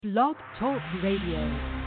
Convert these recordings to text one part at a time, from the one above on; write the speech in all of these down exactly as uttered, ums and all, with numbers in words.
Blog Talk Radio.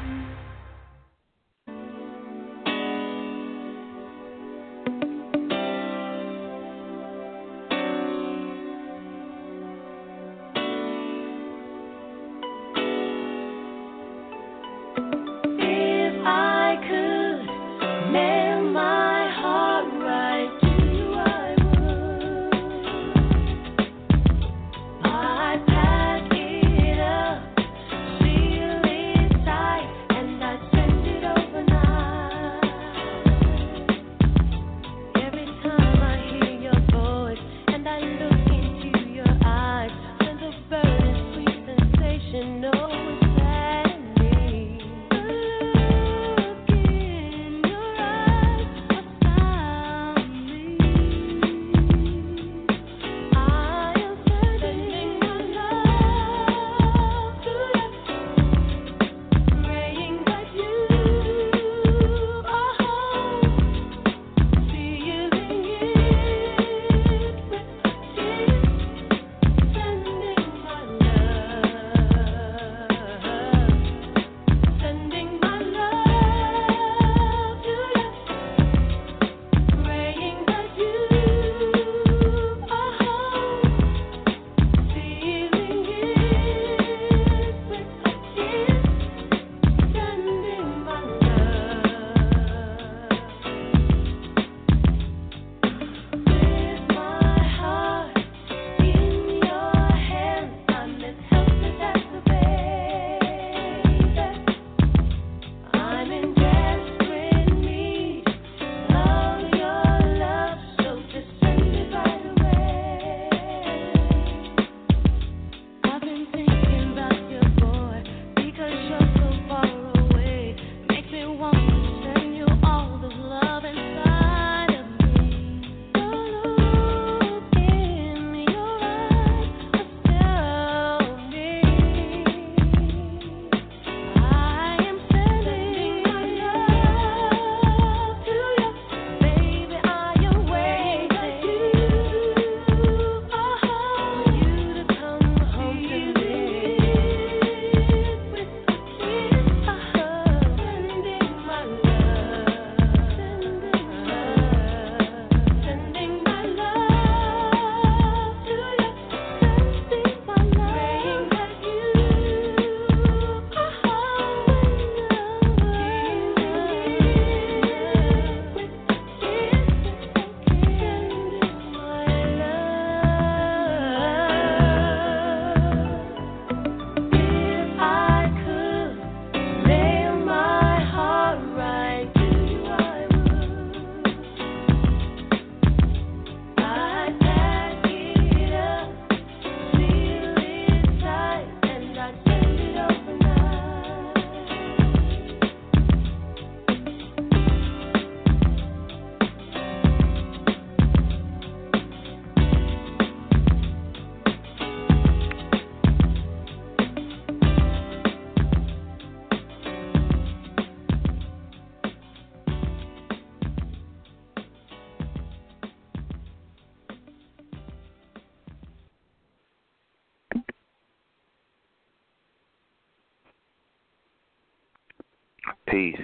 Peace.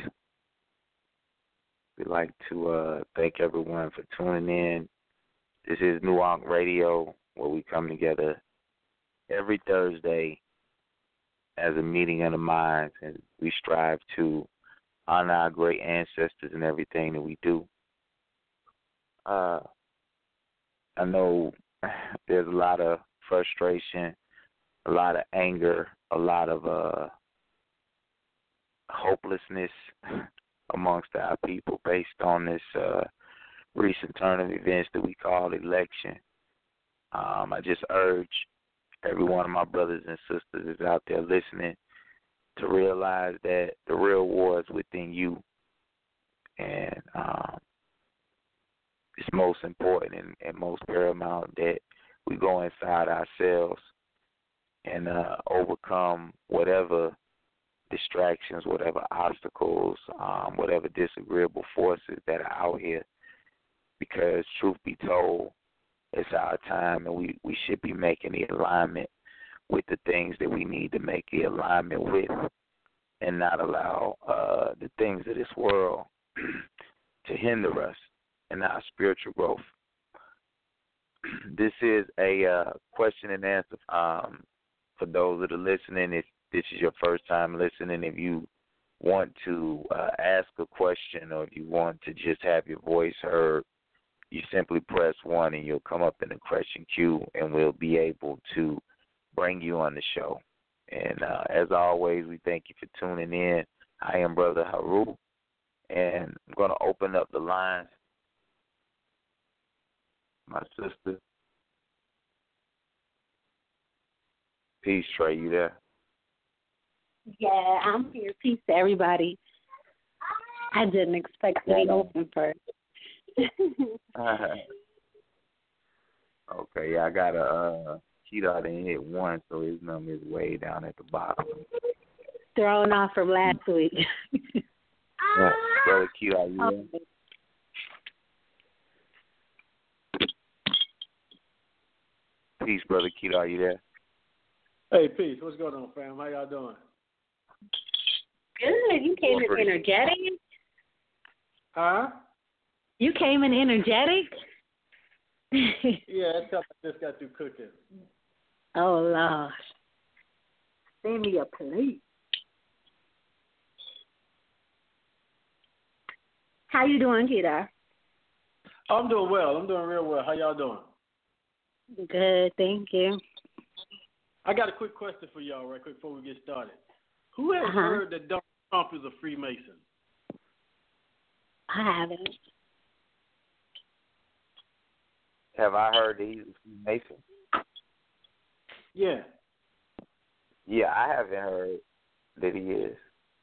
We'd like to uh, thank everyone for tuning in. This is Nuance Radio, where we come together every Thursday as a meeting of the minds, and we strive to honor our great ancestors in everything that we do. Uh, I know there's a lot of frustration, a lot of anger, a lot of uh, hopelessness amongst our people based on this uh, recent turn of events that we call election. Um, I just urge every one of my brothers and sisters that's out there listening to realize that the real war is within you. And um, it's most important and, and most paramount that we go inside ourselves and uh, overcome whatever distractions, whatever obstacles, um, whatever disagreeable forces that are out here. Because truth be told, it's our time, and we, we should be making the alignment with the things that we need to make the alignment with, and not allow uh, the things of this world to hinder us in our spiritual growth. This is a uh, question and answer um, for those that are listening. If this is your first time listening, if you want to uh, ask a question or if you want to just have your voice heard, you simply press one and you'll come up in the question queue, and we'll be able to bring you on the show. And uh, as always, we thank you for tuning in. I am Brother Haru, and I'm going to open up the lines. My sister. Peace, Trey, you there? Yeah, I'm here. Peace to everybody. I didn't expect to be open first. Okay, yeah, I got a uh, Keto didn't hit one, so his number is way down at the bottom. Thrown off from last week. Yeah, Brother Keto, you there? Peace, Brother Keto, are you there? Hey, peace. What's going on, fam? How y'all doing? Good. You came in energetic. Huh? You came in energetic. Yeah, that's because I just got through cooking. Oh, Lord. Send me a plate. How you doing, Keita? I'm doing well. I'm doing real well. How y'all doing? Good, thank you. I got a quick question for y'all right quick before we get started. Who has uh-huh. heard that Donald Trump is a Freemason? I haven't. Have I heard that he's a Freemason? Yeah. Yeah, I haven't heard that he is.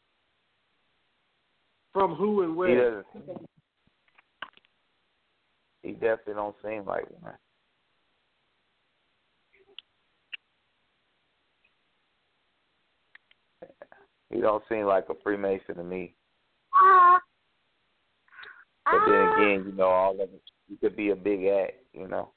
From who and where? He doesn't. He definitely don't seem like one. He don't seem like a Freemason to me. But then again, you know, all of it, it could be a big act, you know.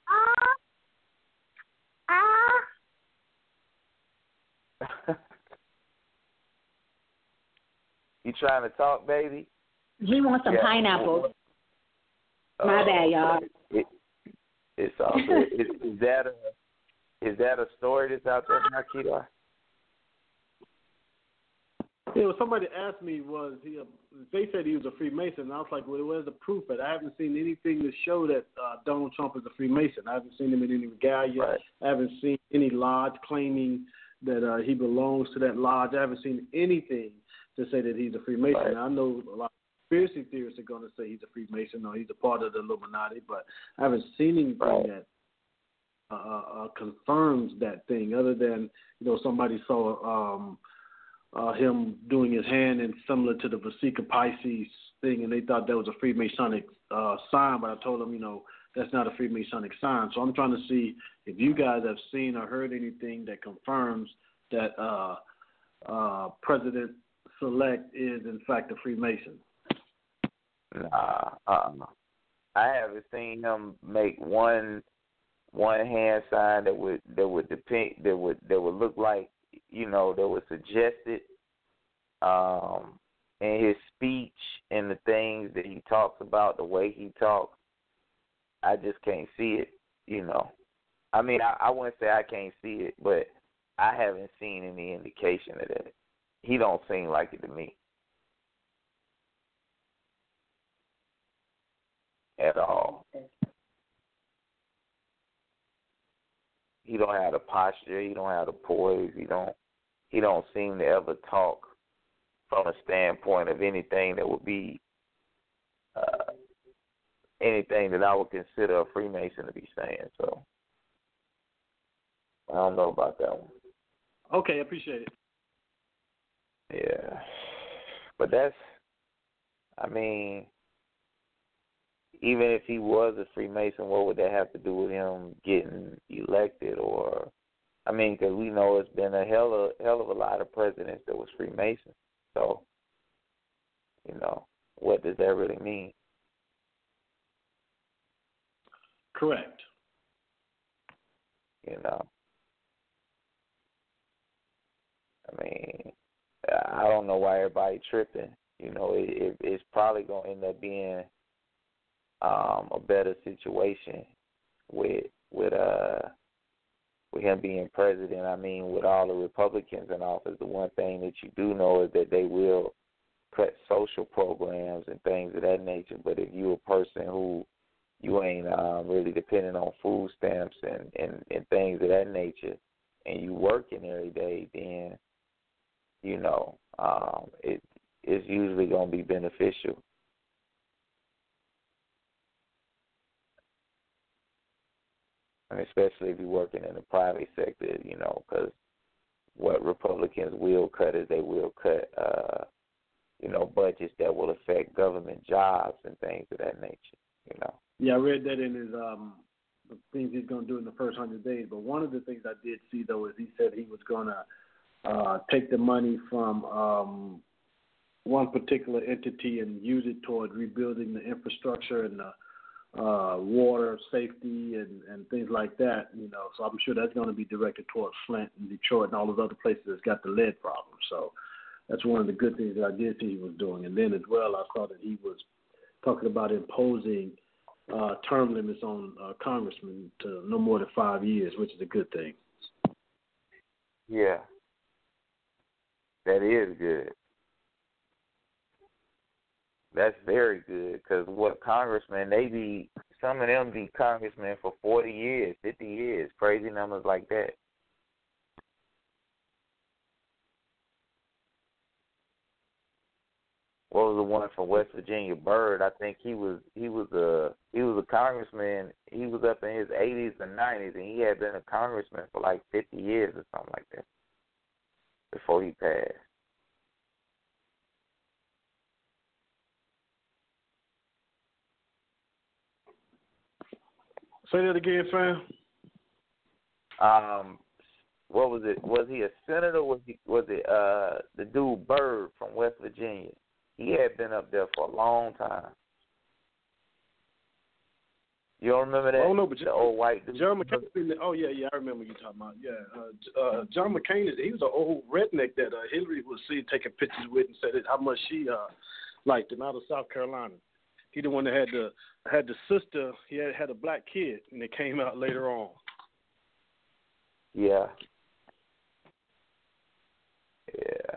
You trying to talk, baby? He wants some yeah. pineapple. Uh, My bad, y'all. It, it's all good. is, is that a is that a story that's out there, Marquita? Yeah, well, somebody asked me, was he a, they said he was a Freemason, and I was like, well, where's the proof? But I haven't seen anything to show that uh, Donald Trump is a Freemason. I haven't seen him in any regalia. Right. I haven't seen any lodge claiming that uh, he belongs to that lodge. I haven't seen anything to say that he's a Freemason. Right. I know a lot of conspiracy theorists are going to say he's a Freemason or he's a part of the Illuminati, but I haven't seen anything right. that uh, uh, confirms that thing other than, you know, somebody saw um, – Uh, him doing his hand and similar to the Vesica Pisces thing, and they thought that was a Freemasonic uh, sign, but I told them, you know, that's not a Freemasonic sign. So I'm trying to see if you guys have seen or heard anything that confirms that uh, uh, President-elect is, in fact, a Freemason. Nah, uh, I haven't seen him make one one hand sign that would that would depict that would that would look like, you know, that was suggested um, in his speech and the things that he talks about, the way he talks. I just can't see it, you know. I mean, I, I wouldn't say I can't see it, but I haven't seen any indication of that. He don't seem like it to me at all. He don't have the posture. He don't have the poise. He don't. He don't seem to ever talk from a standpoint of anything that would be uh, anything that I would consider a Freemason to be saying. So I don't know about that one. Okay, I appreciate it. Yeah, but that's. I mean, even if he was a Freemason, what would that have to do with him getting elected? Or, I mean, because we know it's been a hell of, hell of a lot of presidents that was Freemasons. So, you know, what does that really mean? Correct. You know. I mean, I don't know why everybody tripping. You know, it, it, it's probably going to end up being um, a better situation with with uh with him being president. I mean, with all the Republicans in office, the one thing that you do know is that they will cut social programs and things of that nature. But if you're a person who you ain't um, really depending on food stamps and, and, and things of that nature, and you working every day, then, you know, um, it it's usually going to be beneficial. And especially if you're working in the private sector, you know, because what Republicans will cut is they will cut, uh, you know, budgets that will affect government jobs and things of that nature, you know. Yeah, I read that in his um, the things he's going to do in the first hundred days. But one of the things I did see, though, is he said he was going to uh, take the money from um, one particular entity and use it toward rebuilding the infrastructure and the uh, water safety and, and things like that, you know. So I'm sure that's going to be directed towards Flint and Detroit and all those other places that's got the lead problem. So that's one of the good things that I did see he was doing. And then as well, I saw that he was talking about imposing uh, term limits on uh, congressmen to no more than five years, which is a good thing. Yeah, that is good. That's very good, because what congressmen, they be, some of them be congressmen for forty years, fifty years, crazy numbers like that. What was the one from West Virginia, Byrd? I think he was he was a he was a congressman. He was up in his eighties and nineties, and he had been a congressman for like fifty years or something like that before he passed. Say that again, fam. Um, what was it? Was he a senator? Or was he was it uh the dude Byrd from West Virginia? He had been up there for a long time. You don't remember that? Oh no, but the old white dude. John McCain. Oh yeah, yeah, I remember you talking about. Yeah, uh, uh, John McCain is he was an old redneck that uh, Hillary was seen taking pictures with and said how much she uh, liked him out of South Carolina. He the one that had the had the sister. He had had a black kid, and it came out later on. Yeah. Yeah.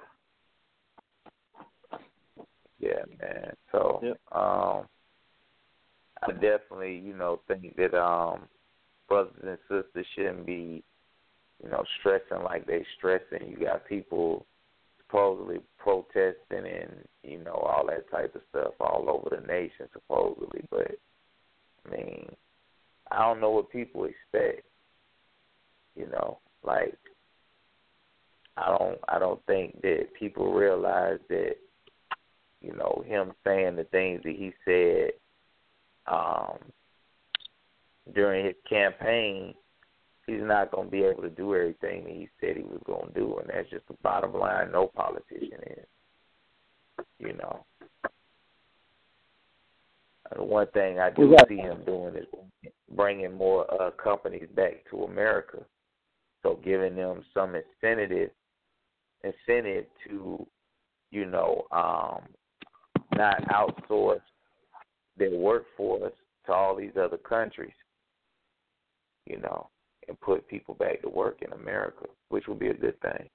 Yeah, man. So, yep. um, I definitely, you know, think that um, brothers and sisters shouldn't be, you know, stressing like they stressing. You got people supposedly protesting and, you know, all that type of stuff all over the nation, supposedly. But, I mean, I don't know what people expect. You know, like, I don't, I don't think that people realize that, you know, him saying the things that he said um, during his campaign, he's not going to be able to do everything that he said he was going to do, and that's just the bottom line. No politician is, you know. And one thing I do see him doing is bringing more uh, companies back to America, so giving them some incentive, incentive to, you know, um, not outsource their workforce to all these other countries, you know, and put people back to work in America, which would be a good thing.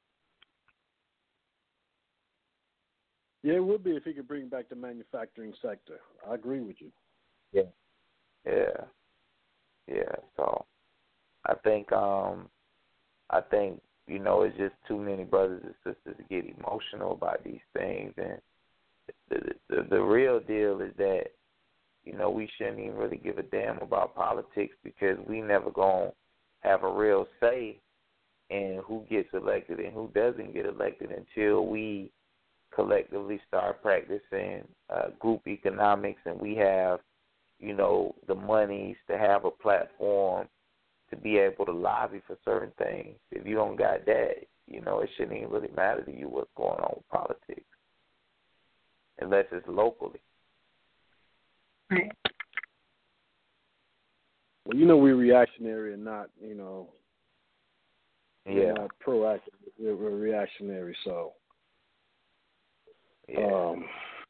Yeah, it would be if he could bring back the manufacturing sector. I agree with you. Yeah, yeah, yeah. So I think, um, I think you know, it's just too many brothers and sisters to get emotional about these things, and the the, the real deal is that, you know, we shouldn't even really give a damn about politics, because we never gonna have a real say in who gets elected and who doesn't get elected until we collectively start practicing uh, group economics, and we have, you know, the monies to have a platform to be able to lobby for certain things. If you don't got that, you know, it shouldn't even really matter to you what's going on with politics, unless it's locally. Right. Well, you know, we're reactionary and not, you know, Yeah. They're not proactive. They're reactionary. So, yeah. um,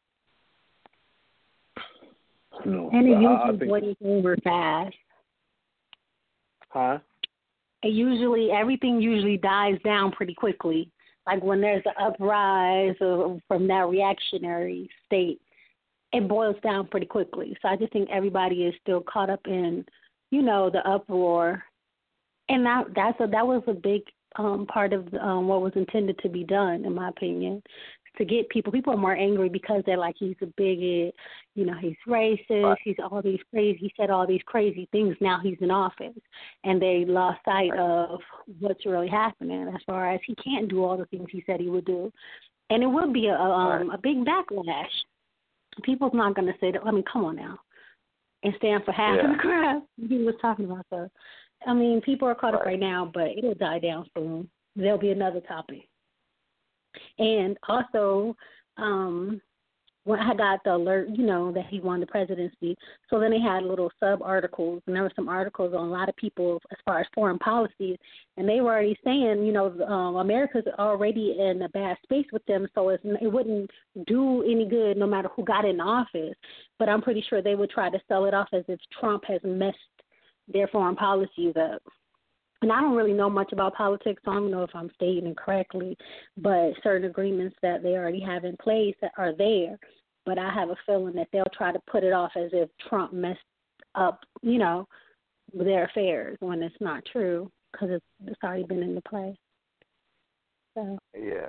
no. And it I, I usually think, blows over fast. huh? It usually, everything usually dies down pretty quickly. Like when there's an uprise of, from that reactionary state, it boils down pretty quickly. So I just think everybody is still caught up in, you know, the uproar, and that that's a, that was a big um, part of um, what was intended to be done, in my opinion, to get people. People are more angry because they're like, he's a bigot, you know, he's racist, Right. he's all these crazy, he said all these crazy things. Now he's in office, and they lost sight Right. of what's really happening as far as he can't do all the things he said he would do, and it would be a um, Right. a big backlash. People's not going to say that. I mean, come on now, and stand for half Yeah. of the crowd. He was talking about that. I mean, people are caught up Right. right now, but it'll die down soon. There'll be another topic. And also, um, when I got the alert, you know, that he won the presidency, so then they had little sub-articles, and there were some articles on a lot of people as far as foreign policies, and they were already saying, you know, um, America's already in a bad space with them, so it's, it wouldn't do any good no matter who got in office. But I'm pretty sure they would try to sell it off as if Trump has messed their foreign policies up. And I don't really know much about politics, so I don't know if I'm stating it correctly, but certain agreements that they already have in place that are there. But I have a feeling that they'll try to put it off as if Trump messed up, you know, their affairs when it's not true, because it's, it's already been in the play. So. Yeah.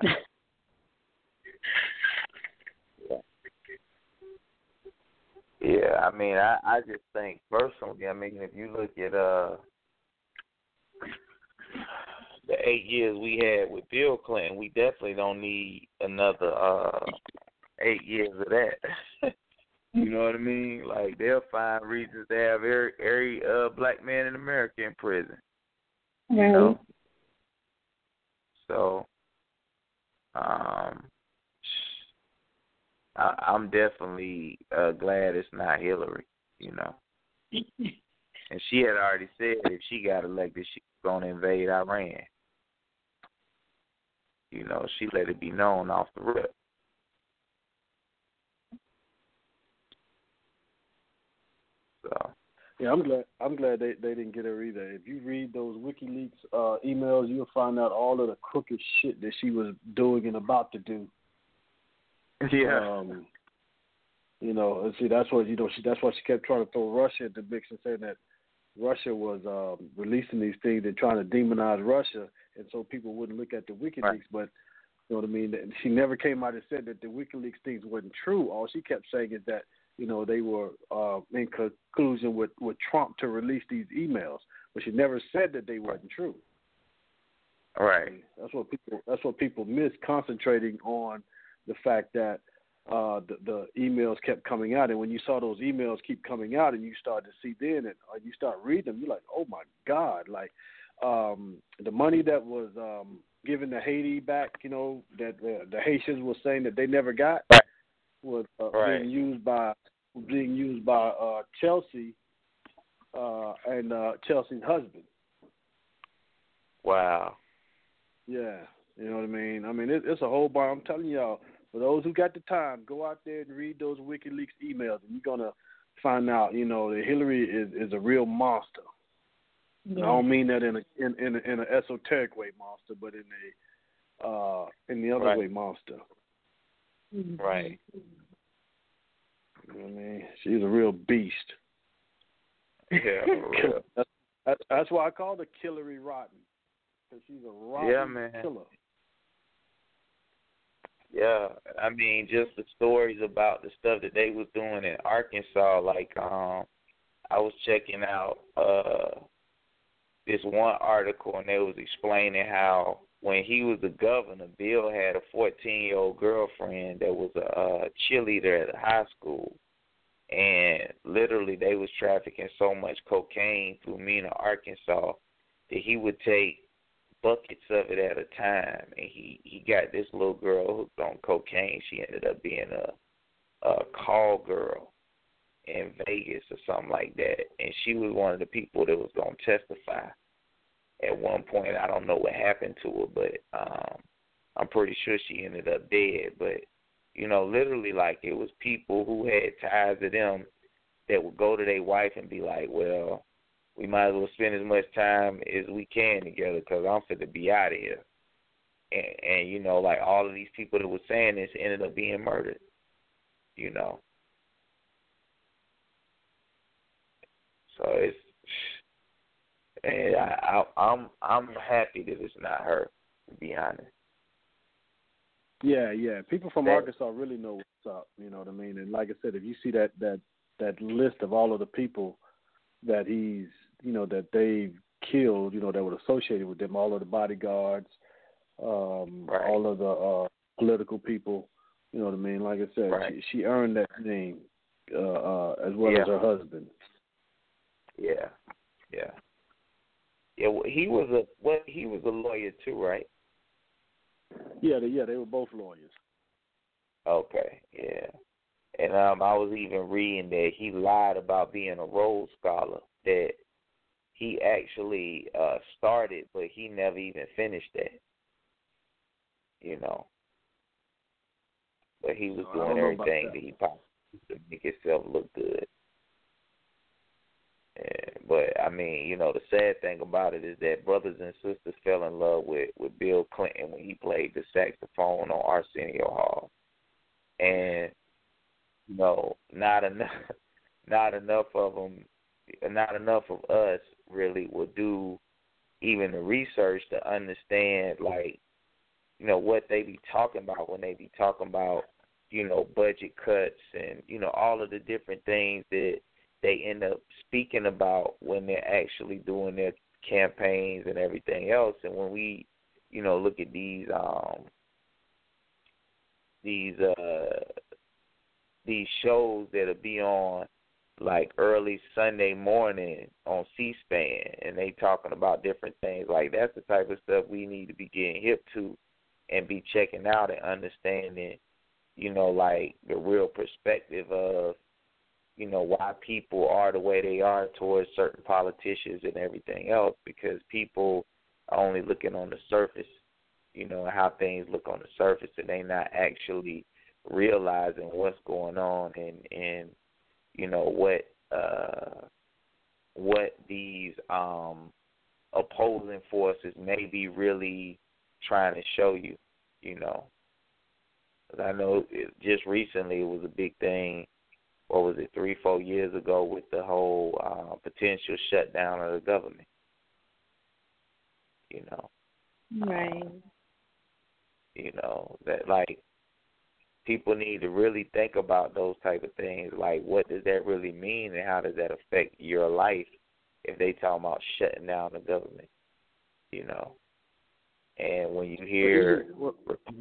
yeah. Yeah, I mean, I, I just think personally, I mean, if you look at uh the eight years we had with Bill Clinton, we definitely don't need another uh eight years of that. You know what I mean? Like, they'll find reasons to have every every uh black man in America in prison. You Right. know? So um I, I'm definitely uh, glad it's not Hillary, you know. And she had already said if she got elected, she was going to invade Iran. You know, she let it be known off the rip. So. Yeah, I'm glad. I'm glad they, they didn't get her either. If you read those WikiLeaks uh, emails, you'll find out all of the crooked shit that she was doing and about to do. Yeah. Um, you know, and see, that's what you know. She that's why she kept trying to throw Russia in the mix and saying that Russia was um, releasing these things and trying to demonize Russia, and so people wouldn't look at the WikiLeaks. Right. But you know what I mean. She never came out and said that the WikiLeaks things wasn't true. All she kept saying is that you know they were uh, in conclusion with, with Trump to release these emails, but she never said that they wasn't true. Right. That's what people. That's what people miss, concentrating on the fact that uh, the, the emails kept coming out, and when you saw those emails keep coming out, and you started to see then, and uh, you start reading them, you're like, oh my God! Like um, the money that was um, given to Haiti back, you know, that uh, the Haitians were saying that they never got, Right. was uh, Right. being used by being used by uh, Chelsea uh, and uh, Chelsea's husband. Wow. Yeah, you know what I mean? I mean, it, it's a whole bar. I'm telling y'all, for those who got the time, go out there and read those WikiLeaks emails, and you're going to find out, you know, that Hillary is, is a real monster. Yeah. I don't mean that in a in in, a, in an esoteric way, monster, but in a uh, in the other Right. way, monster. Mm-hmm. Right. You know what I mean? She's a real beast. Yeah, for real. that's, that's, that's why I call her Killery Rotten, because she's a rotten Yeah, man. killer. Yeah, I mean, just the stories about the stuff that they was doing in Arkansas. Like, um, I was checking out uh, this one article, and they was explaining how when he was the governor, Bill had a fourteen-year-old girlfriend that was a, a cheerleader at a high school, and literally they was trafficking so much cocaine through Mena, Arkansas, that he would take buckets of it at a time, and he, he got this little girl hooked on cocaine. She ended up being a, a call girl in Vegas or something like that, and she was one of the people that was going to testify. at one point. I don't know what happened to her, but um, I'm pretty sure she ended up dead. But, you know, literally, like, it was people who had ties to them that would go to their wife and be like, well, we might as well spend as much time as we can together because I'm fit to be out of here. And, and, you know, like, all of these people that were saying this ended up being murdered, you know. So it's, and I, I, I'm I'm happy that it's not her, to be honest. Yeah, yeah. People from that, Arkansas really know what's up. You know what I mean? And like I said, if you see that that that list of all of the people that he's, you know, that they've killed, you know, that were associated with them, all of the bodyguards, um, right. all of the uh, political people, you know what I mean? Like I said, right. she, she earned that name uh, uh, as well yeah. as her husband. Yeah, yeah, yeah. Well, he was a what? He was a lawyer too, right? Yeah, they, yeah, they were both lawyers. Okay, yeah. And um, I was even reading that he lied about being a Rhodes Scholar. That he actually uh, started, but he never even finished that. You know, but he was No, doing everything that. that he possibly could to make himself look good. Yeah, but I mean, you know, the sad thing about it is that brothers and sisters fell in love with, with Bill Clinton when he played the saxophone on Arsenio Hall, and you know, not enough, not enough of them, not enough of us really will do even the research to understand, like, you know, what they be talking about when they be talking about, you know, budget cuts and you know all of the different things that they end up speaking about when they're actually doing their campaigns and everything else. And when we, you know, look at these um, these uh, these shows that'll be on like early Sunday morning on C-SPAN, and they talking about different things, like that's the type of stuff we need to be getting hip to and be checking out and understanding, you know, like the real perspective of, you know, why people are the way they are towards certain politicians and everything else, because people are only looking on the surface, you know, and how things look on the surface, and they not actually realizing what's going on and, and you know, what uh, what these um, opposing forces may be really trying to show you, you know. 'Cause I know it, just recently it was a big thing. What was it, three, four years ago with the whole uh, potential shutdown of the government, you know. Right. Um, you know, that like people need to really think about those type of things. Like, what does that really mean and how does that affect your life if they talking about shutting down the government, you know. And when you hear... Well,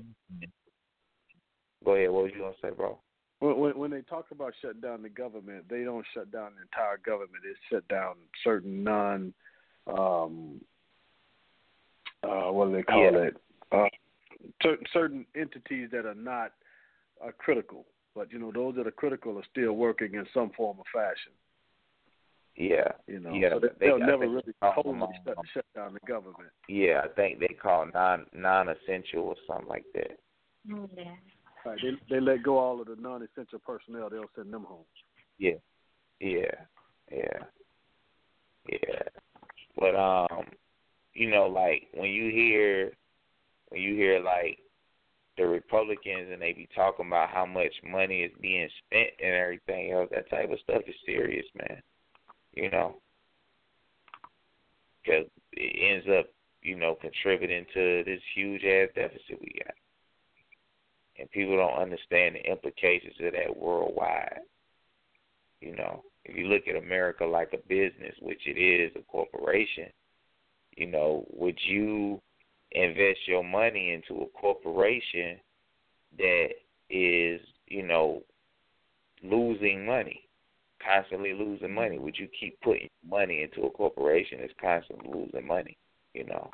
go ahead, what was you going to say, bro? When, when they talk about shutting down the government, they don't shut down the entire government. They shut down certain non, um, uh, what do they call yeah. it? Uh, certain certain entities that are not uh, critical, but you know those that are critical are still working in some form or fashion. Yeah, you know, yeah. so they, They, they'll I never think really they totally them, shut, um, shut down the government. Yeah, I think they call non non-essential or something like that. Oh, yeah. Right, they they let go all of the non-essential personnel. They'll send them home. Yeah, yeah, yeah, yeah. But um, you know, like when you hear when you hear like the Republicans and they be talking about how much money is being spent and everything else, that type of stuff is serious, man. You know, because it ends up, you know, contributing to this huge ass deficit we got. And people don't understand the implications of that worldwide. You know, if you look at America like a business, which it is, a corporation, you know, would you invest your money into a corporation that is, you know, losing money, constantly losing money? Would you keep putting money into a corporation that's constantly losing money, you know?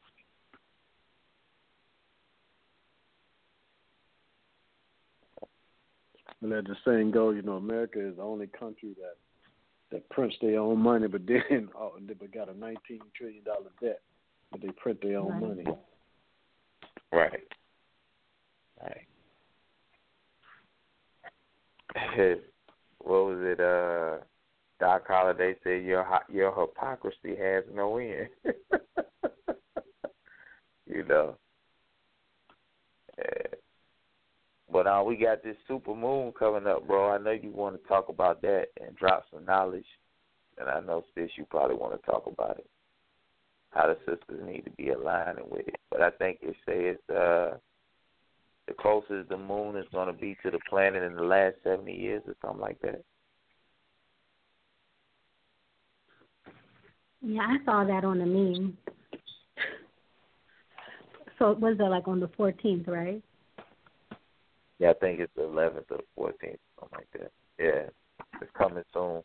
And let the saying go, you know, America is the only country that that prints their own money, but then oh, but got a nineteen trillion dollar debt. but they print their own Right. money. Right. Right. What was it? Uh, Doc Holliday said your hy- your hypocrisy has no end. You know. Yeah. But uh, we got this super moon coming up, bro. I know you want to talk about that and drop some knowledge. And I know, sis, you probably want to talk about it, how the sisters need to be aligning with it. But I think it says uh, the closest the moon is going to be to the planet in the last seventy years or something like that. Yeah, I saw that on the meme. So it was that like on the fourteenth, right? Yeah, I think it's the eleventh or the fourteenth, something like that. Yeah, it's coming soon.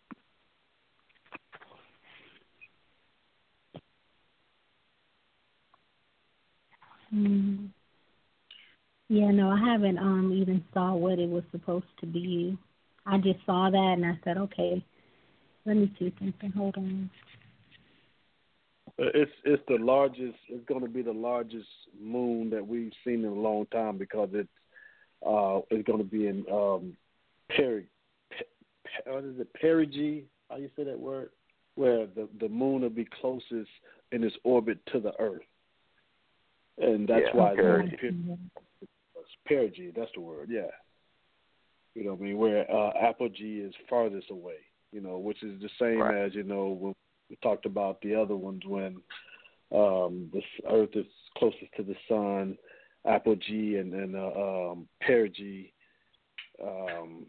Mm. Yeah, no, I haven't um even saw what it was supposed to be. I just saw that and I said, okay, let me see something. Hold on. Uh, It's it's the largest. It's going to be the largest moon that we've seen in a long time because it's uh it's going to be in um peri, pe, what is it perigee? How you say that word? Where the the moon will be closest in its orbit to the Earth, and that's Yeah, why it's perigee. per- perigee. That's the word. Yeah. You know what I mean? Where uh, apogee is farthest away. You know, which is the same Right. as you know when we talked about the other ones when um, the Earth is closest to the sun, apogee and, and uh, um, perigee. Um,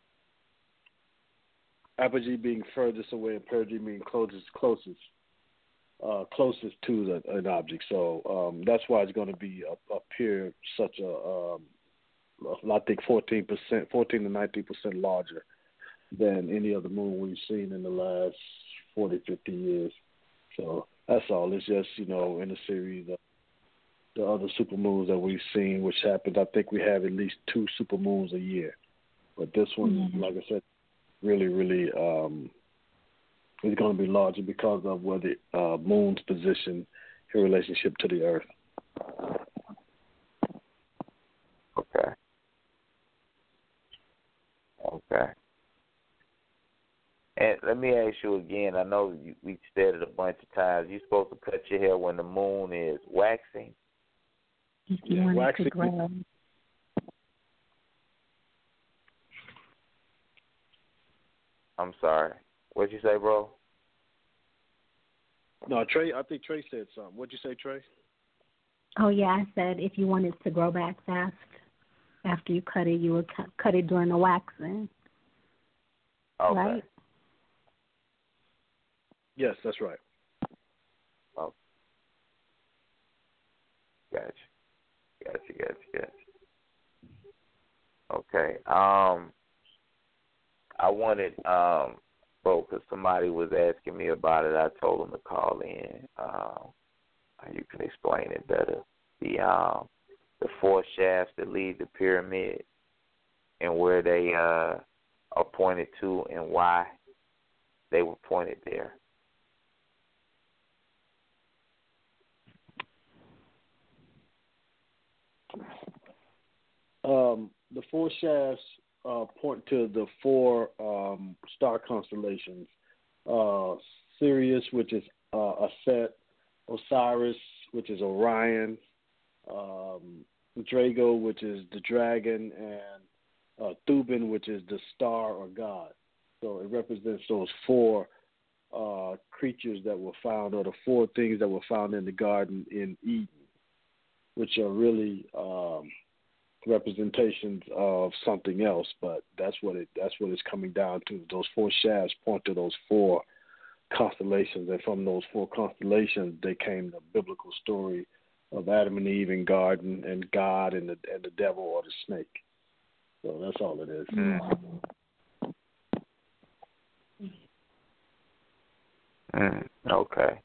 apogee being furthest away and perigee being closest, closest, uh, closest to the, an object. So um, that's why it's going to be a, appear such a, um, I think fourteen percent, fourteen to nineteen percent larger than any other moon we've seen in the last forty, fifty years. So that's all. It's just, you know, in the series of the other supermoons that we've seen, which happens, I think we have at least two supermoons a year. But this one, Mm-hmm. like I said, really, really um, is going to be larger because of where the uh, moon's position in relationship to the Earth. Okay. Okay. And let me ask you again. I know you, we said it a bunch of times. You're supposed to cut your hair when the moon is waxing. If you Yeah, wanted waxing. to grow. I'm sorry. What'd you say, bro? No, Trey, I think Trey said something. What'd you say, Trey? Oh, yeah, I said if you wanted to grow back fast after you cut it, you would cut, cut it during the waxing. Okay. Right? Yes, that's right. Oh. Gotcha. Gotcha, gotcha, gotcha. Okay. Um, I wanted, um, bro, because somebody was asking me about it. I told them to call in. Um, you can explain it better. The um, the four shafts that lead the pyramid and where they uh, are pointed to and why they were pointed there. Um, the four shafts uh, point to the four um, star constellations: uh, Sirius, which is uh, Aset; Osiris, which is Orion; um, Drago, which is the dragon; and uh, Thuban, which is the star or god. So it represents those four uh, creatures that were found, or the four things that were found in the garden in Eden, which are really um, representations of something else, but that's what it that's what it's coming down to. Those four shafts point to those four constellations, and from those four constellations, they came the biblical story of Adam and Eve in garden, and God and the and the devil or the snake. So that's all it is. Mm. Mm. Okay.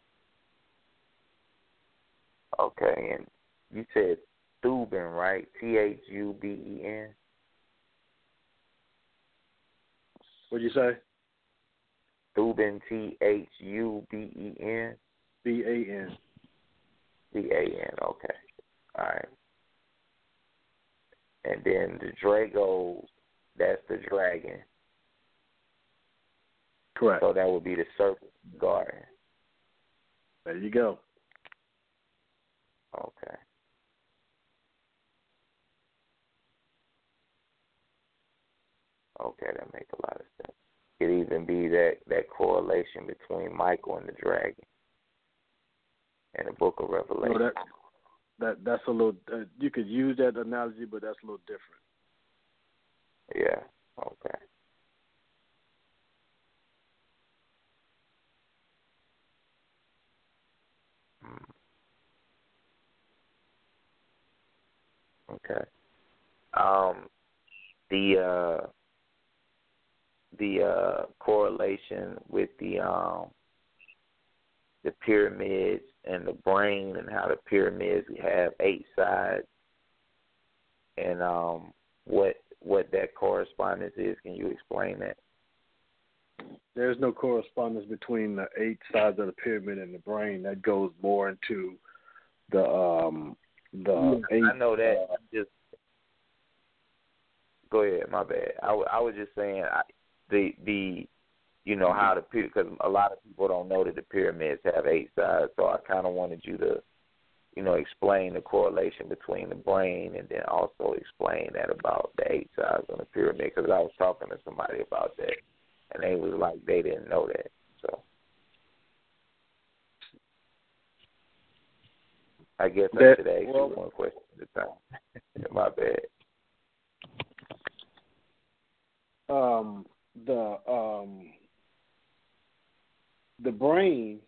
Okay, and you said Thuban, right? T H U B E N. What'd you say? Thuban, T H U B E N. B A N. C A N, okay. All right. And then the Dragos, that's the dragon. Correct. So that would be the serpent garden. There you go. Okay. Okay, that makes a lot of sense. It could even be that, that correlation between Michael and the dragon in the Book of Revelation. No, that, that that's a little. Uh, you could use that analogy, but that's a little different. Yeah. Okay. Hmm. Okay. Um, the uh, the uh, correlation with the um, the pyramids and the brain, and how the pyramids have eight sides, and um, what what that correspondence is. Can you explain that? There's no correspondence between the eight sides of the pyramid and the brain. That goes more into the um the Yeah, eight. I know that. Uh, just go ahead. My bad. I, w- I was just saying I, the the you know how the because a lot of people don't know that the pyramids have eight sides. So I kind of wanted you to you know explain the correlation between the brain, and then also explain that about the eight sides on the pyramid, because I was talking to somebody about that, and they was like they didn't know that. So I guess I that, should ask well, you one question at a time. My bad. Um, the um, the brain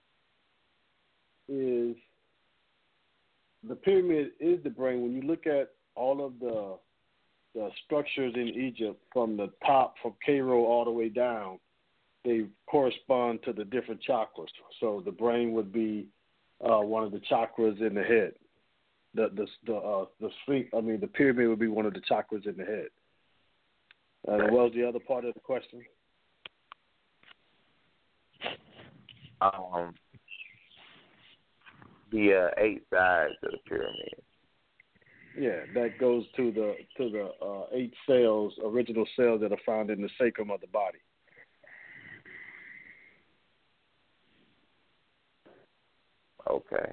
is the pyramid is the brain. When you look at all of the the structures in Egypt, from the top, from Cairo all the way down, they correspond to the different chakras. So the brain would be uh, one of the chakras in the head. The the the uh, the sphinx, I mean the pyramid would be one of the chakras in the head. Uh, what was the other part of the question? Um, the uh, eight sides of the pyramid. Yeah, that goes to the to the uh, eight cells, original cells that are found in the sacrum of the body. Okay.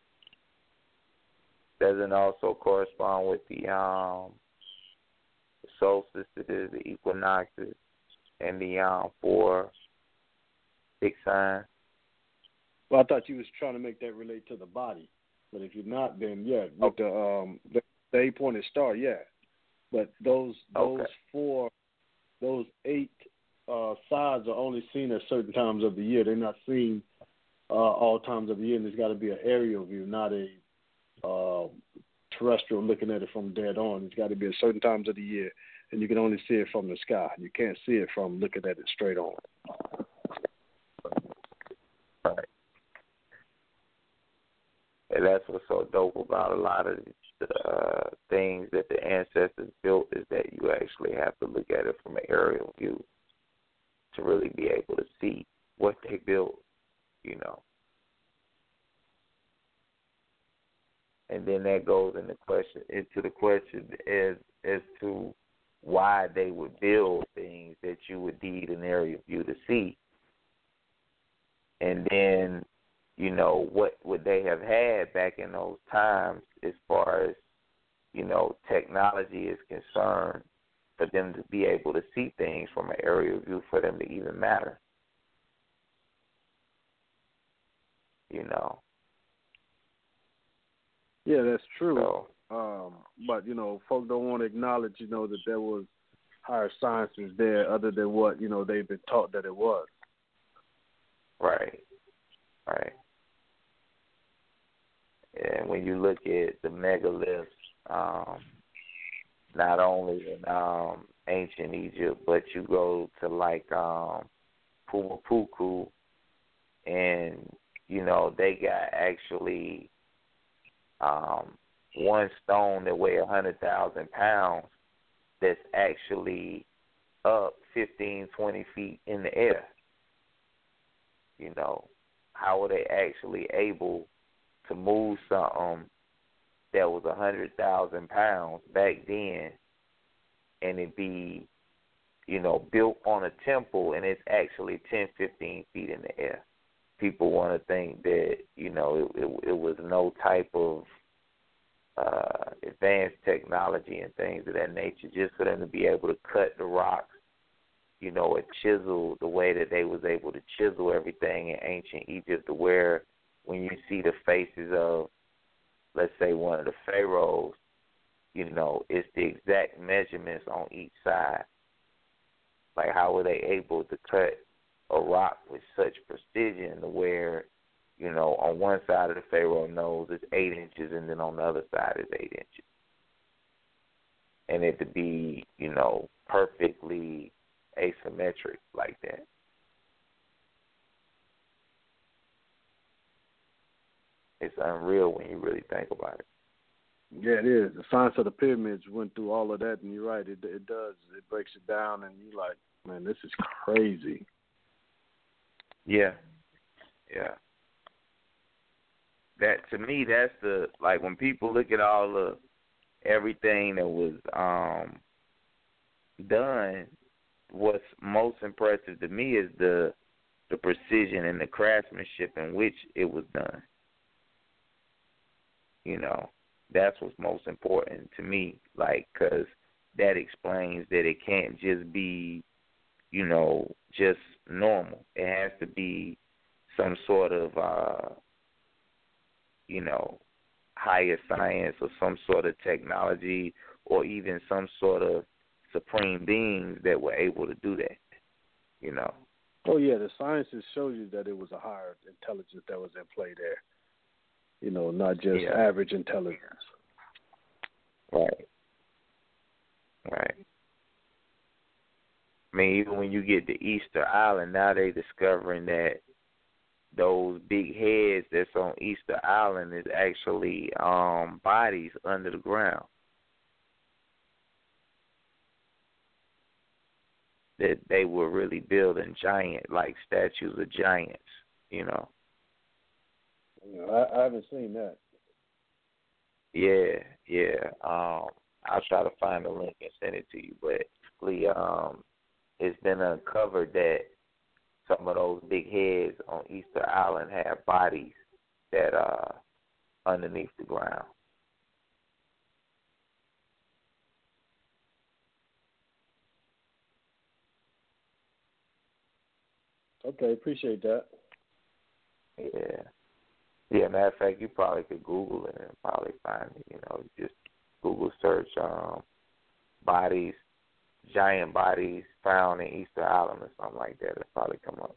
Doesn't also correspond with the um the solstices, the equinoxes, and the um four big signs. Well, I thought you was trying to make that relate to the body, but if you're not, then yeah, with the um the, the eight pointed star, yeah. But those those Okay. four, those eight uh, sides are only seen at certain times of the year. They're not seen uh, all times of the year, and there's got to be an aerial view, not a uh, terrestrial looking at it from dead on. It's got to be at certain times of the year, and you can only see it from the sky. You can't see it from looking at it straight on. Right. And that's what's so dope about a lot of the uh, things that the ancestors built, is that you actually have to look at it from an aerial view to really be able to see what they built, you know. And then that goes into question into the question as as to why they would build things that you would need an aerial view to see. And then, you know, what would they have had back in those times as far as, you know, technology is concerned, for them to be able to see things from an aerial view, for them to even matter. You know. Yeah, that's true. So, um, but, you know, folk don't want to acknowledge, you know, that there was higher sciences there other than what, you know, they've been taught that it was. right, right. And when you look at the megaliths, um, not only in um, ancient Egypt, but you go to like um, Pumapuku, and, you know, they got actually um, one stone that weigh one hundred thousand pounds that's actually up fifteen, twenty feet in the air. You know, how are they actually able to move something that was a hundred thousand pounds back then, and it be, you know, built on a temple, and it's actually ten, fifteen feet in the air. People want to think that, you know, it, it, it was no type of uh, advanced technology and things of that nature, just for them to be able to cut the rocks, you know, and chisel the way that they was able to chisel everything in ancient Egypt, to where when you see the faces of, let's say, one of the pharaohs, you know, it's the exact measurements on each side. Like, how were they able to cut a rock with such precision to where, you know, on one side of the pharaoh nose it's eight inches and then on the other side is eight inches. And it to be, you know, perfectly asymmetric like that. It's unreal when you really think about it. Yeah, it is. The science of the pyramids went through all of that, and you're right. It it does. It breaks it down, and you're like, man, this is crazy. Yeah, yeah. That, to me, that's the, like, when people look at all the everything that was um done, what's most impressive to me is the the precision and the craftsmanship in which it was done. You know, that's what's most important to me, like, because that explains that it can't just be, you know, just normal. It has to be some sort of, uh, you know, higher science or some sort of technology or even some sort of supreme beings that were able to do that, you know. Oh, yeah, the sciences shows you that it was a higher intelligence that was in play there. You know, not just yeah. average intelligence. Right. Right. I mean, even when you get to Easter Island, now they discovering that those big heads that's on Easter Island is actually um, bodies under the ground. That they were really building giant, like statues of giants, you know. You know, I, I haven't seen that. Yeah, yeah. Um, I'll try to find a link and send it to you. But basically, um, it's been uncovered that some of those big heads on Easter Island have bodies that are underneath the ground. Okay, appreciate that. Yeah. Yeah, matter of fact, you probably could Google it and probably find it. You know, just Google search um, bodies, giant bodies found in Easter Island or something like that. It'll probably come up.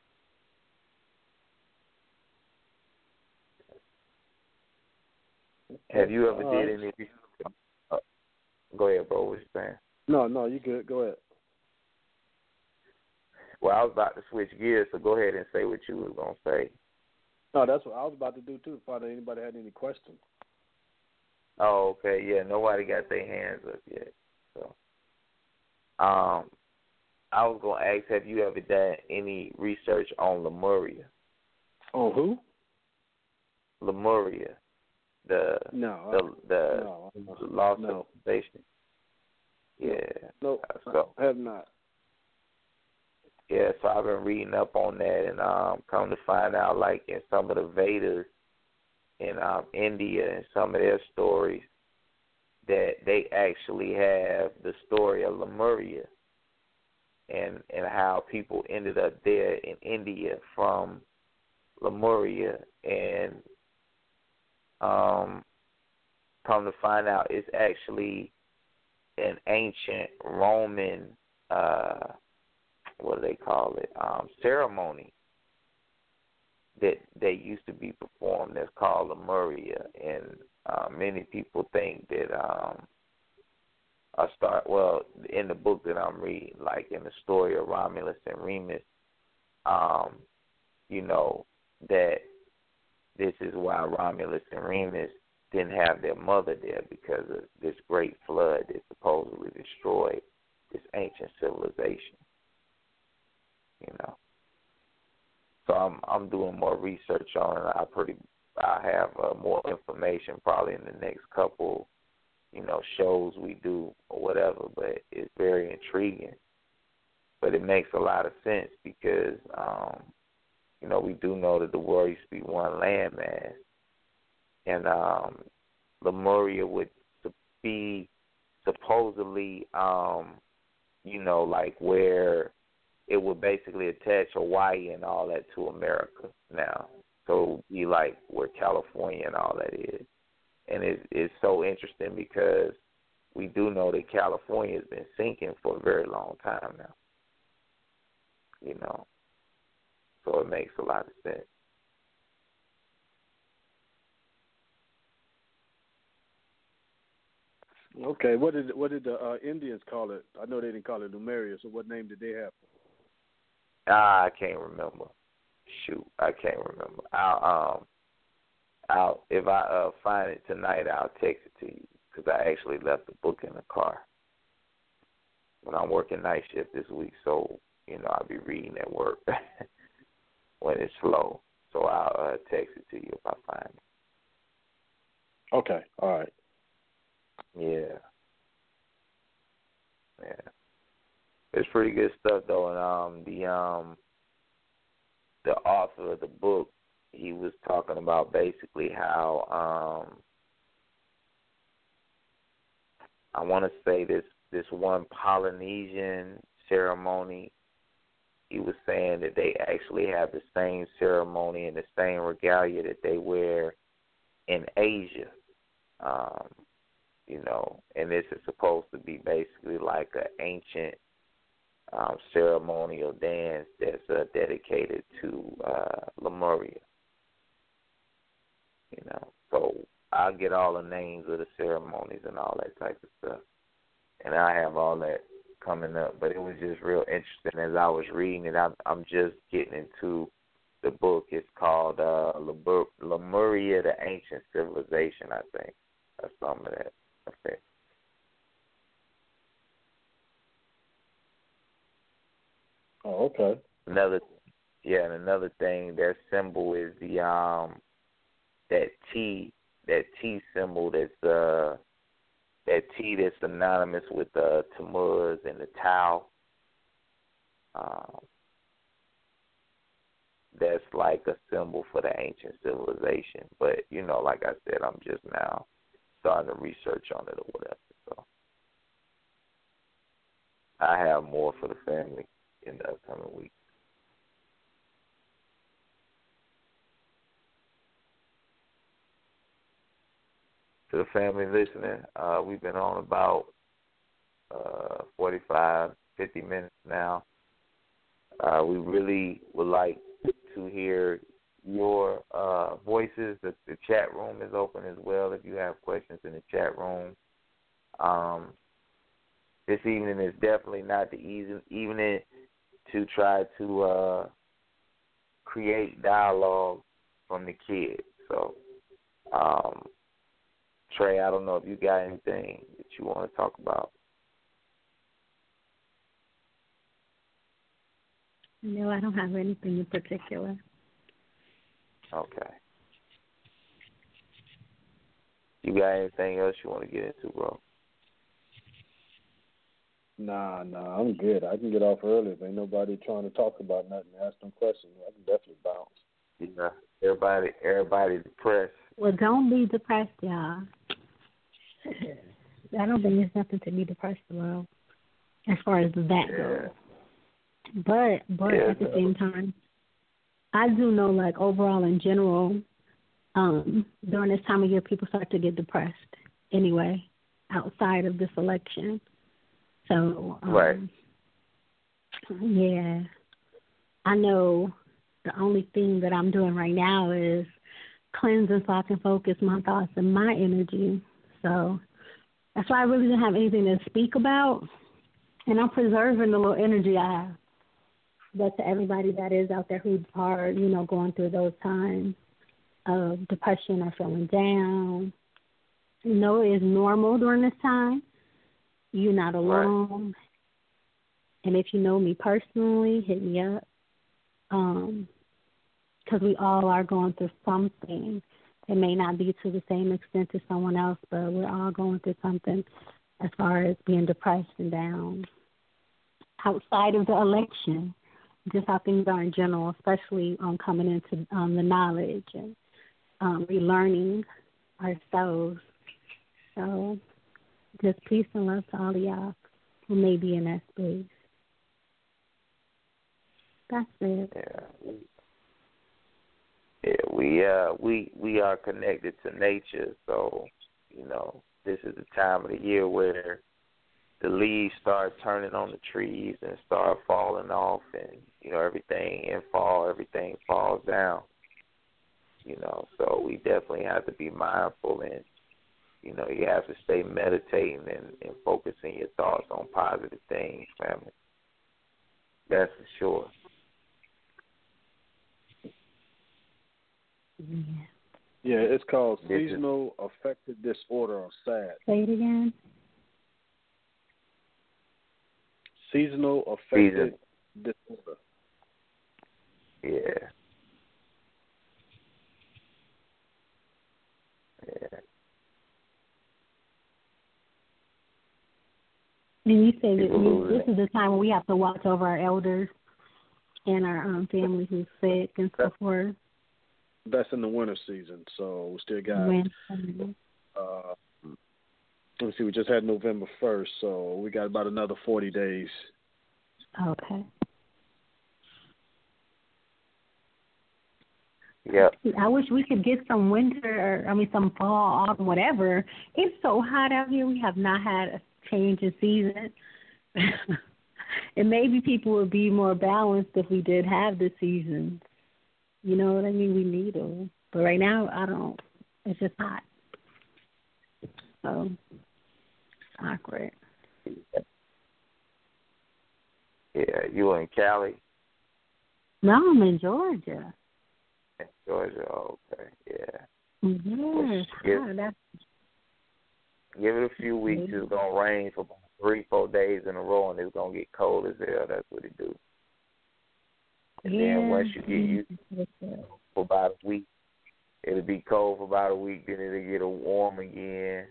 Have you ever All did right. any? Uh, go ahead, bro. What you saying? No, no, you good. Go ahead. Well, I was about to switch gears, so go ahead and say what you was gonna say. No, that's what I was about to do too. If anybody had any questions. Oh, okay. Yeah, nobody got their hands up yet. So, um, I was gonna ask, have you ever done any research on Lemuria? On who? Lemuria, the no, the the no, no, lost no. civilization. Yeah. No, So I have not. yeah, so I've been reading up on that, and um, come to find out, like in some of the Vedas in um, India and some of their stories, that they actually have the story of Lemuria and and how people ended up there in India from Lemuria, and um, come to find out it's actually an ancient Roman, uh, what do they call it, um, ceremony that they used to be performed that's called Lemuria, and uh, many people think that um, I start well in the book that I'm reading, like in the story of Romulus and Remus, um, you know, that this is why Romulus and Remus didn't have their mother there, because of this great flood that supposedly destroyed this ancient civilization. You know, so I'm I'm doing more research on it. I pretty I'll have uh, more information probably in the next couple, you know, shows we do or whatever. But it's very intriguing. But it makes a lot of sense because, um, you know, we do know that the world used to be one landmass. And um, Lemuria would be supposedly, um, you know, like where it would basically attach Hawaii and all that to America now. So it would be like where California and all that is. And it, it's so interesting because we do know that California has been sinking for a very long time now. You know, so it makes a lot of sense. Okay, what did what did the uh, Indians call it? I know they didn't call it Lemuria, so what name did they have? Ah, I can't remember. Shoot, I can't remember. I'll um, I'll if I uh find it tonight, I'll text it to you because I actually left the book in the car when I'm working night shift this week. So you know I'll be reading at work when it's slow. So I'll uh, text it to you if I find it. Okay, all right. Yeah. Yeah. It's pretty good stuff though, and um the um the author of the book, he was talking about basically how um I wanna say this this one Polynesian ceremony, he was saying that they actually have the same ceremony and the same regalia that they wear in Asia. Um You know, and this is supposed to be basically like an ancient um, ceremonial dance that's uh, dedicated to uh, Lemuria. You know, so I'll get all the names of the ceremonies and all that type of stuff, and I have all that coming up. But it was just real interesting as I was reading it. I'm, I'm just getting into the book. It's called uh, Lemuria, the Ancient Civilization, I think, or something of that. Okay. Oh, okay. Another, yeah, and another thing, their symbol is the um that T, that T symbol that's uh that T that's synonymous with the Tammuz and the Tau. Um, that's like a symbol for the ancient civilization. But you know, like I said, I'm just now starting to research on it or whatever. So I have more for the family in the upcoming week. To the family listening, uh, we've been on about uh, forty-five, fifty minutes now. Uh, we really would like to hear your uh, voices. The, the chat room is open as well if you have questions in the chat room. Um, this evening is definitely not the easy evening to try to uh, create dialogue from the kids. So, um, Trey, I don't know if you got anything that you want to talk about. No, I don't have anything in particular. Okay. You got anything else you want to get into, bro? Nah, nah, I'm good. I can get off early if ain't nobody trying to talk about nothing, ask them questions. I can definitely bounce. Yeah, everybody, everybody depressed. Well, don't be depressed, y'all. I don't think there's nothing to be depressed about as far as that Yeah. goes. But, but yeah, at the same time, I do know, like, overall in general, um, during this time of year, people start to get depressed anyway, outside of this election. So, um, right. yeah, I know the only thing that I'm doing right now is cleansing so I can focus my thoughts and my energy. So that's why I really didn't have anything to speak about, and I'm preserving the little energy I have. But to everybody that is out there who are, you know, going through those times of depression or feeling down, you know, it is normal during this time. You're not alone. Right. And if you know me personally, hit me up. Um, because we all are going through something. It may not be to the same extent as someone else, but we're all going through something as far as being depressed and down. Outside of the election, just how things are in general, especially um, coming into um, the knowledge and um, relearning ourselves. So just peace and love to all of y'all who may be in that space. That's it. Yeah. Yeah, we uh we we are connected to nature, so you know this is the time of the year where the leaves start turning on the trees and start falling off, and you know everything in fall, everything falls down. You know, so we definitely have to be mindful, and you know you have to stay meditating and, and focusing your thoughts on positive things, family. That's for sure. Yeah. Yeah, it's called This seasonal is, affective disorder, or S A D. Say it again. Seasonal affective Season. disorder. Yeah. Yeah. And you say that you, this is the time when we have to watch over our elders and our um, family who's sick and so forth. That's in the winter season, so we still got. When, uh, let me see. We just had November first, so we got about another forty days. Okay. Yep. I wish we could get some winter, or, I mean, some fall, autumn, whatever. It's so hot out here. We have not had a change in season. And maybe people would be more balanced if we did have the seasons. You know what I mean? We need them. But right now, I don't. It's just hot. So, it's awkward. Yeah, you in Cali? No, I'm in Georgia. In Georgia, okay, yeah. Yes, give, ah, that's... give it a few weeks. It's going to rain for about three, four days in a row, and it's going to get cold as hell. That's what it do. And yeah. then once you get used to it for about a week, it'll be cold for about a week, then it'll get warm again.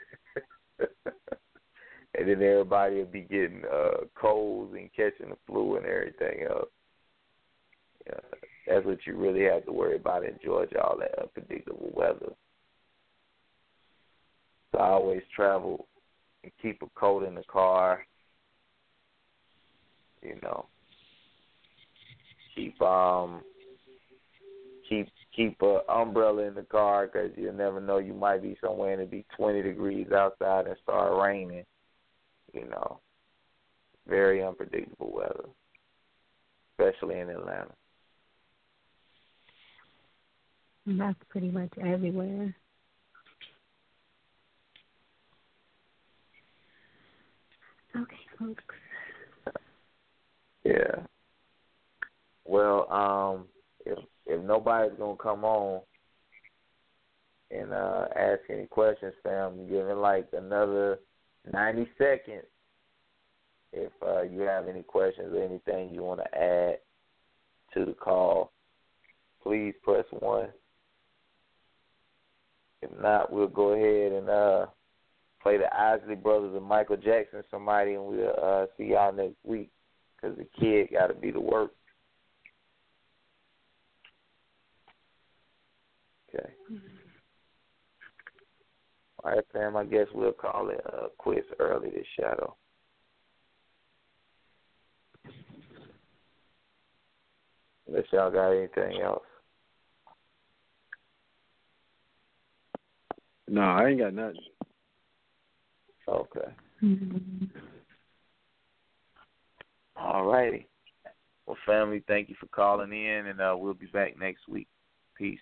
And then everybody will be getting uh, colds and catching the flu and everything else. Yeah, that's what you really have to worry about in Georgia, all that unpredictable weather. So I always travel and keep a coat in the car, you know. Keep um keep keep a umbrella in the car because you never know, you might be somewhere and it be twenty degrees outside and start raining. You know, very unpredictable weather, especially in Atlanta. That's pretty much everywhere. Okay, folks. Yeah. Well, um, if if nobody's gonna come on and uh, ask any questions, fam, I'm giving like another ninety seconds. If uh, you have any questions or anything you want to add to the call, please press one. If not, we'll go ahead and uh, play the Isley Brothers and Michael Jackson, somebody, and we'll uh, see y'all next week because the kid got to be to work. Okay. All right, fam, I guess we'll call it uh, quits early this shadow. Unless y'all got anything else. No, I ain't got nothing. Okay. Mm-hmm. All righty. Well, family, thank you for calling in, and uh, we'll be back next week. Peace.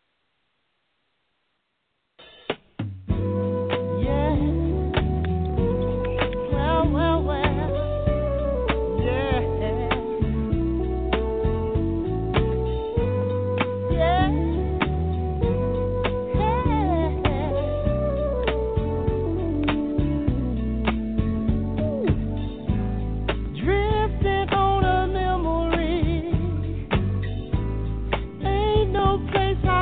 Drifting on a memory, ain't no place I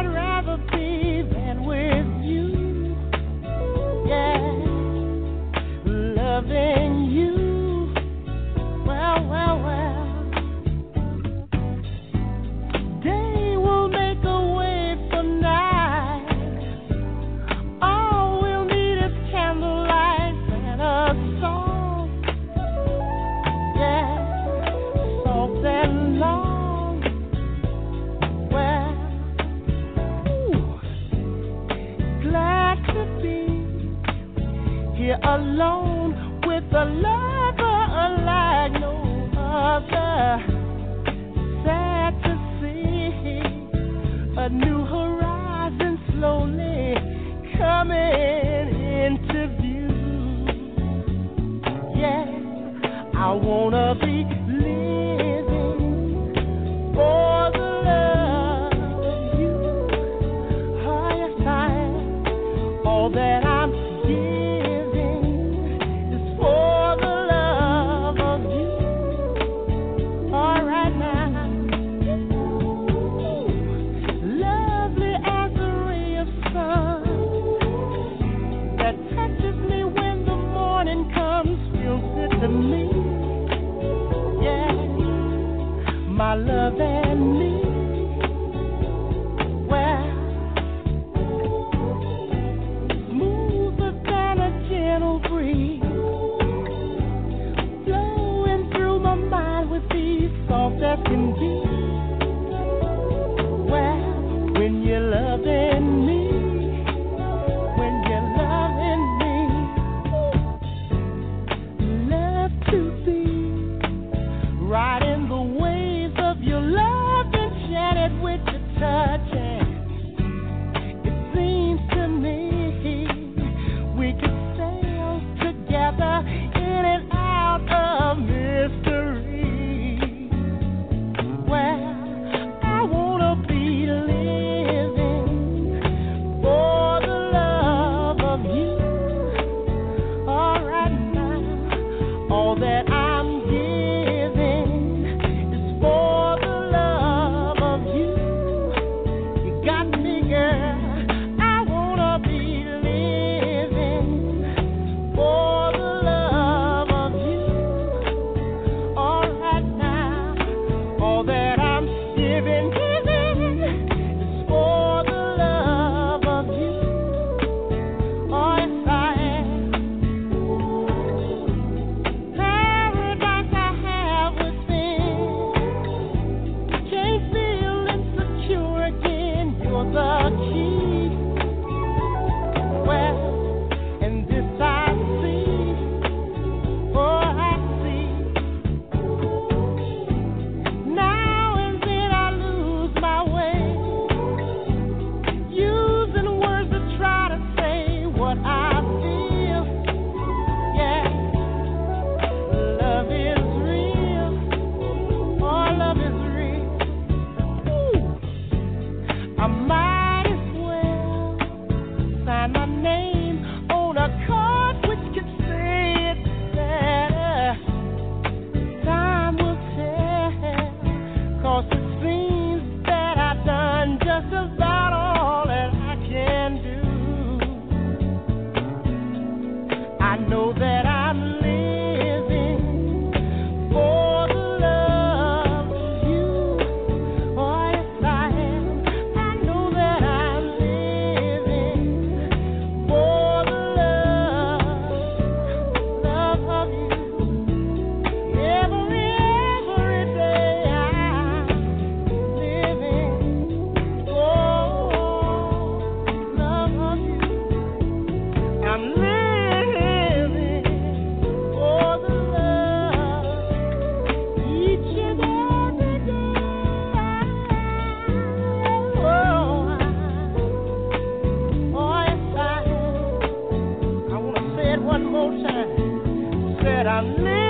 One more time, said I'm living.